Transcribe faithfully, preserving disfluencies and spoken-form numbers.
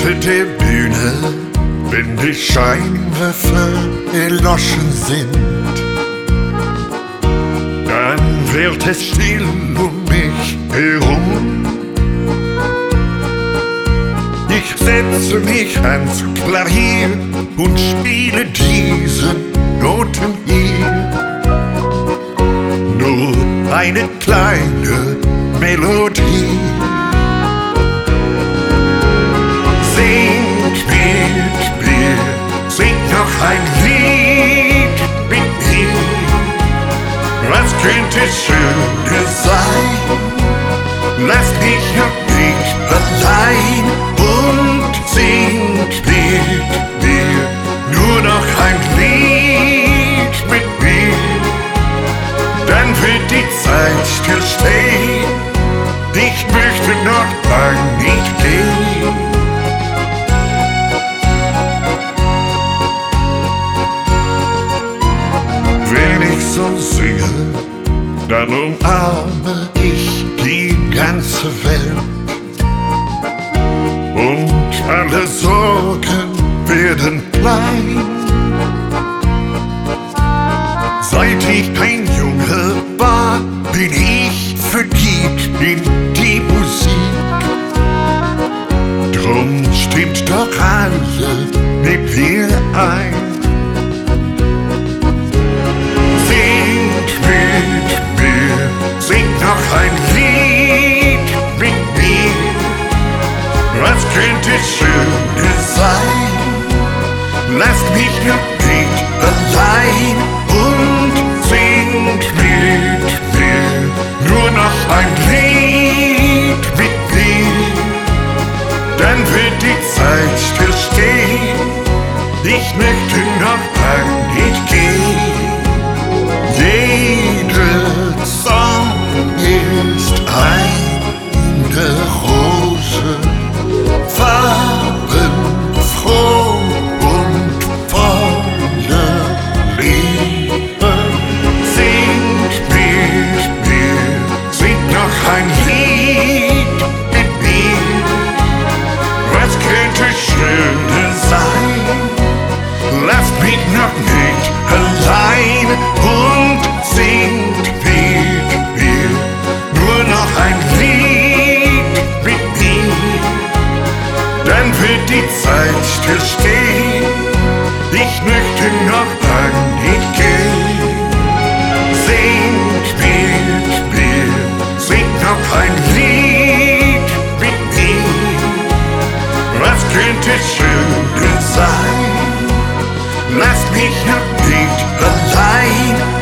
hinter der Bühne, wenn die Scheinwerfer erloschen sind, dann wird es still um mich herum. Ich setze mich ans Klavier und spiele diese Noten hier. Nur eine kleine Melodie. Singt mit mir, singt noch ein Lied mit mir. Was könnte schöner sein? Lasst mich noch nicht allein und singt mit mir. Nur noch ein Lied mit mir. Dann wird die Zeit stillstehen. Ich möchte noch lang nicht gehen. Wenn ich so singe, dann umarme ich die ganze Welt. Und alle Sorgen werden klein. Seit ich ein Junge war, bin ich verliebt in die Musik. Drum stimmt doch alle mit mir ein. Singt mit mir, singt noch ein Lied mit mir. Was könnte schöner sein? Lasst mich noch nicht allein und singt mit mir. Nur noch ein Lied mit mir. Dann wird die Zeit stillstehen. Ich möchte noch lang nicht gehen. Jeder Song ist eine Rose, farbenfroh und voller Liebe. Singt mit mir, singt noch ein Lied mit mir. Was könnte schöner sein? Lasst mich noch nicht allein und singt mit mir. Nur noch ein Lied mit mir. Dann wird die Zeit stillstehen. Ich möchte noch lang nicht gehen. Singt mit mir, singt noch ein Lied mit mir. Was könnte schöner sein? Lasst mich noch nicht allein